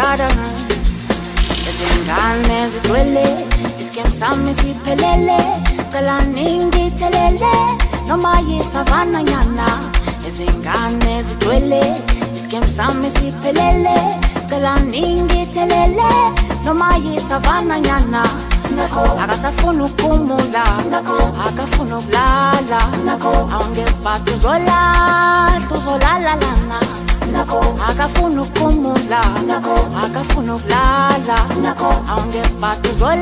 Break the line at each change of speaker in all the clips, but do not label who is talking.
sadana izingane zigcwele isikhem sami siphelele cela ningithelele noma yisavana nyana izingane zigcwele isikhem sami siphelele cela ningithelele noma yisavana nyana akasafuna ukumula akafuna ukulala awungepha tuzolala lana akafuna ukumula akafuna ukulala awungepha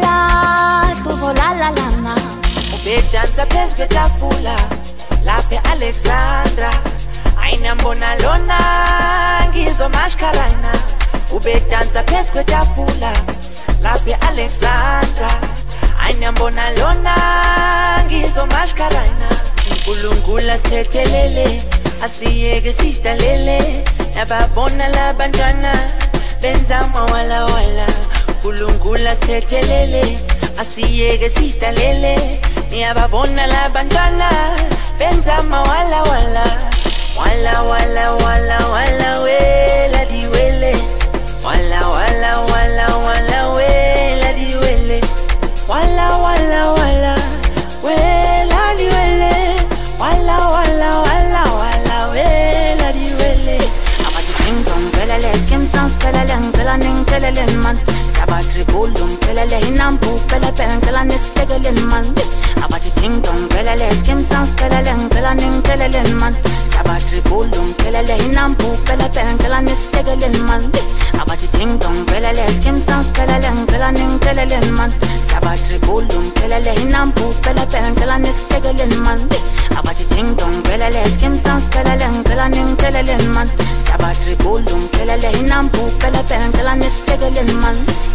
tuzolala lana ubedansa phezu kwetafula lapha e-Alexandra ayinambona lona ngizomashkarana ubedansa phezu kwetafula lapha e-Alexandra ayinambona lona ngizomashkarana uNkulunkulu asithethelele asiyeke sidalele nababona labantwana benza mawala wala uNkulunkulu asithethelele asiyeke sidalele niyababona labantwana benza mawala wala wala wala wala wala wela diwele wala wala wala wala wela diwele wala wala wala wela diwele wala wala wala wala wela diwele abati ting dong pelele skim sans pelele ngela ning pelele man sabatri bulum pelele hinampu pele pele ngela nestegele man abati ting dong pelele skim sans pelele ngela ning pelele man sabatri bulum pelele hinampu pele pele ngela nestegele man abati ting dong pelele skim sans pelele ngela ning pelele man sabatri bulum pelele hinampu pele pele ngela nestegele man abati ting dong pelele skim sans pelele ngela ning pelele man sabatri bulum pelele hinampu pele pele ngela nestegele man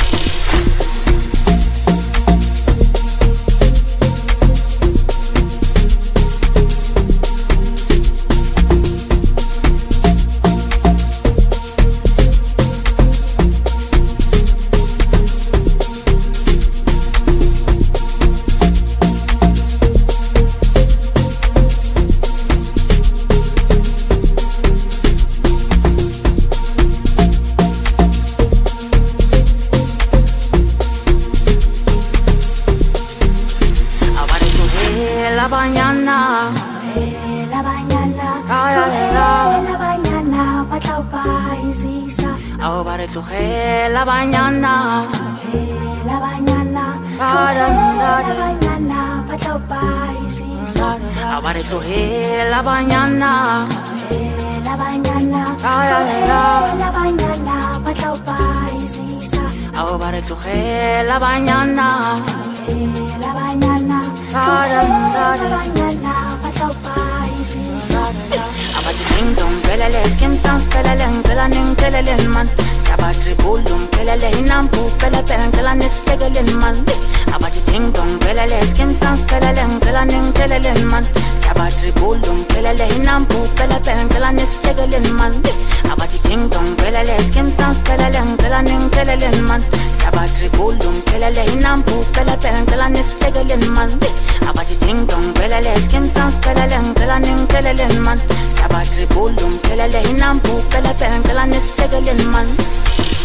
la mañana abare tuhe la mañana abare tuhe la mañana abati ting dong pelele skim sans pelele ngela ning pelele man sabatri bulum pelele hinampu pele pele ngela nestegele man abati ting dong pelele skim sans pelele ngela ning pelele man sabatri bulum pelele hinampu pele pele ngela nestegele man abati ting dong pelele skim sans pelele ngela ning pelele man sabatri bulum pelele hinampu pele pele ngela nestegele man abati ting dong pelele skim sans pelele ngela ning pelele man sabatri bulum pelele hinampu pele pele ngela nestegele man